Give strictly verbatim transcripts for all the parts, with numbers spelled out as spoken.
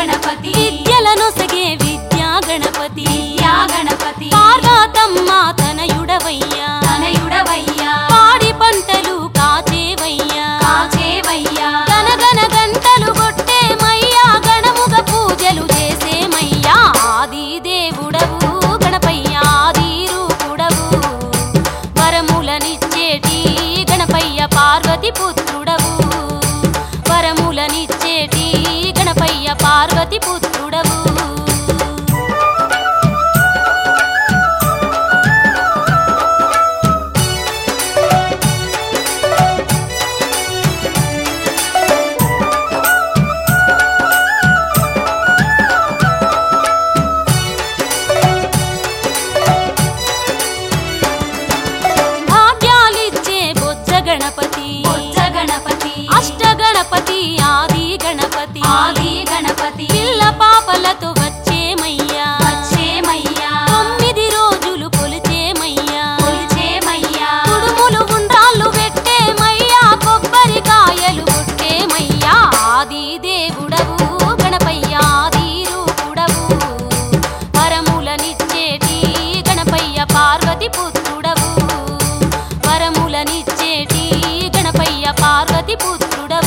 గణపతి విద్యలనొసగే విద్యా గణపతి విద్యా గణపతి పార్వతమ్మ తనయుడవయ్యా తనయుడవయ్యా పాడి పంటలు కాచేవయ్యా కాచేవయ్యా గనగన గంటలు కొట్టేమయ్యా గణముగ పూజలు చేసేమయ్యా ఆది దేవుడవు గణపయ్య ఆది రూపుడవు వరములనిచ్చేటి గణపయ్య పార్వతి పుత్రుడవు వరములనిచ్చేటి గణపయ్య పార్వతి పుత్రుడవు భాగ్యాలిచ్చే బొజ్జ గణపతి బొజ్జ గణపతి అష్ట గణపతి ఆది గణపతి ఆది గణపతి పిల్ల పాపలతో వచ్చేమయ్యా వచ్చేమయ్యా తొమ్మిది రోజులు కొలిచేమయ్యా కొలిచేమయ్యా కుడుములు ఉండ్రాళ్ళు పెట్టేమయ్యా కొబ్బరికాయలు కొట్టేమయ్యా ఆది దేవుడవు గణపయ్య ఆది రూపుడవు వరములనిచ్చేటి గణపయ్య పార్వతి పుత్రుడవు వరములనిచ్చేటి గణపయ్య పార్వతి పుత్రుడవు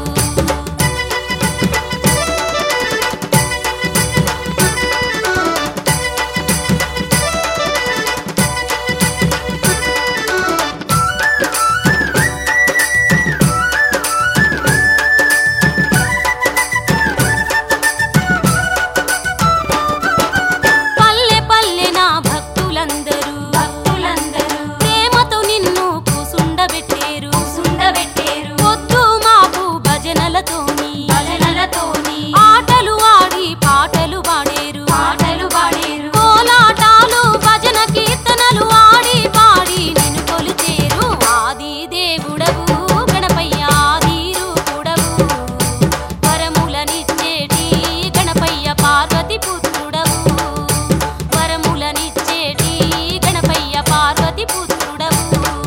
పల్లె పల్లె నా భక్తులందరూ భక్తులందరూ ప్రేమతో నిన్ను కూసుండబెట్టేరు సుండబెట్టేరు పొద్దు మాపు భజనలతోని భజనలతోని ఆటలు ఆడి పాటలు పాడేరు పాటలు పాడేరు కోలాటాలు భజన కీర్తనలు ఆడి పాడి నిన్ను కొలిచేరు ఆది దేవుడవు గణపయ్య ఆది రూపుడవు వరములనిచ్చేటి గణపయ్య పార్వతి పుత్రుడవు వరములనిచ్చేటి గణపయ్య పార్వతి పుత్రుడవు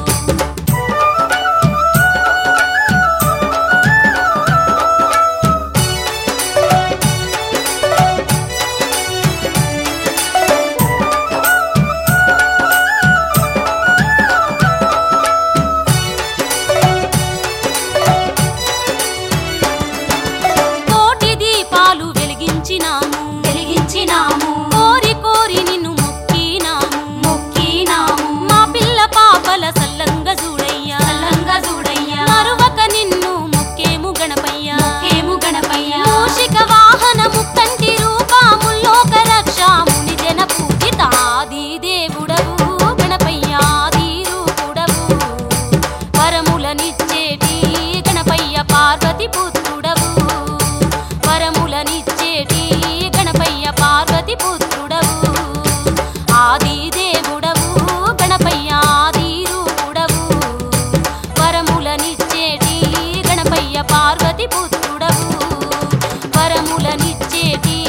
కోటి దీపాలు వెలిగించినాము వెలిగించినాము కోరి కోరి నిన్ను మొక్కినాము మొక్కినాము మా పిల్ల పాపల సల్లంగా చూడయ్యా సల్లంగా చూడయ్యా మరువక నిన్ను మొక్కేము గణపయ్య కేము గణపయ్యా మూషిక వాహన ముక్కంటి రూపాముల్లోక రక్షాముని జన పూజిత ఆది దేవుడవు గణపయ్య ఆది రూపుడవు వరములనిచ్చేటి గణపయ్య పార్వతి పుత్రుడవు వరములనిచ్చేటి గణపయ్య పార్వతి పుత్రుడవు ఆది దేవుడవు గణపయ్య ఆది రూపుడవు వరములనిచ్చేటి గణపయ్య పార్వతి పుత్రుడవు వరములనిచ్చేటి